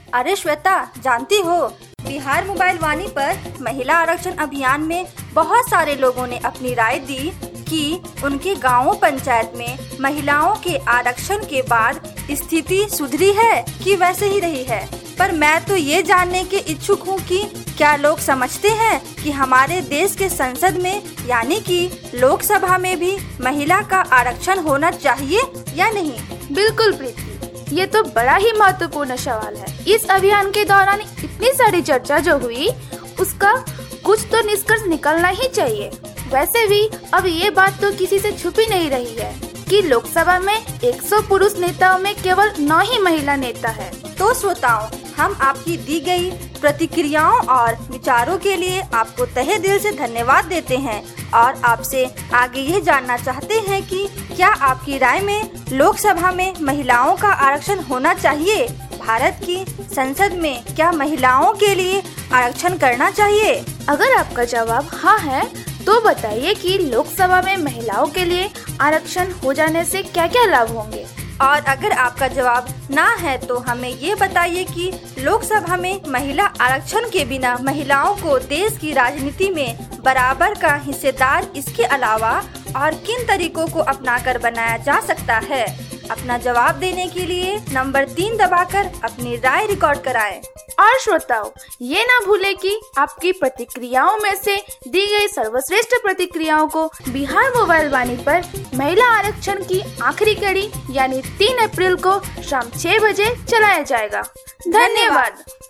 अरे श्वेता, जानती हो बिहार मोबाइल वाणी पर महिला आरक्षण अभियान में बहुत सारे लोगों ने अपनी राय दी कि उनके गांव पंचायत में महिलाओं के आरक्षण के बाद स्थिति सुधरी है कि वैसे ही रही है। पर मैं तो ये जानने के इच्छुक हूँ कि क्या लोग समझते हैं कि हमारे देश के संसद में यानी कि लोकसभा में भी महिला का आरक्षण होना चाहिए या नहीं? बिल्कुल प्रीति, ये तो बड़ा ही महत्वपूर्ण सवाल है। इस अभियान के दौरान इतनी सारी चर्चा जो हुई, उसका कुछ तो निष्कर्ष निकलना ही चाहिए। वैसे भी अब ये बात तो किसी से छुपी नहीं रही है कि लोकसभा में 100 पुरुष नेताओं में केवल 9 ही महिला नेता है। तो श्रोताओं, हम आपकी दी गई प्रतिक्रियाओं और विचारों के लिए आपको तहे दिल से धन्यवाद देते हैं और आपसे आगे यह जानना चाहते हैं कि क्या आपकी राय में लोकसभा में महिलाओं का आरक्षण होना चाहिए? भारत की संसद में क्या महिलाओं के लिए आरक्षण करना चाहिए? अगर आपका जवाब हाँ है तो बताइए कि लोकसभा में महिलाओं के लिए आरक्षण हो जाने से क्या क्या लाभ होंगे। और अगर आपका जवाब ना है तो हमें ये बताइए कि लोकसभा में महिला आरक्षण के बिना महिलाओं को देश की राजनीति में बराबर का हिस्सेदार इसके अलावा और किन तरीकों को अपनाकर बनाया जा सकता है। अपना जवाब देने के लिए नंबर 3 दबाकर अपनी राय रिकॉर्ड कराएं। और श्रोताओं, ये ना भूलें कि आपकी प्रतिक्रियाओं में से दी गई सर्वश्रेष्ठ प्रतिक्रियाओं को बिहार मोबाइल वाणी पर महिला आरक्षण की आखिरी कड़ी यानी 3 अप्रैल को शाम 6 बजे चलाया जाएगा। धन्यवाद।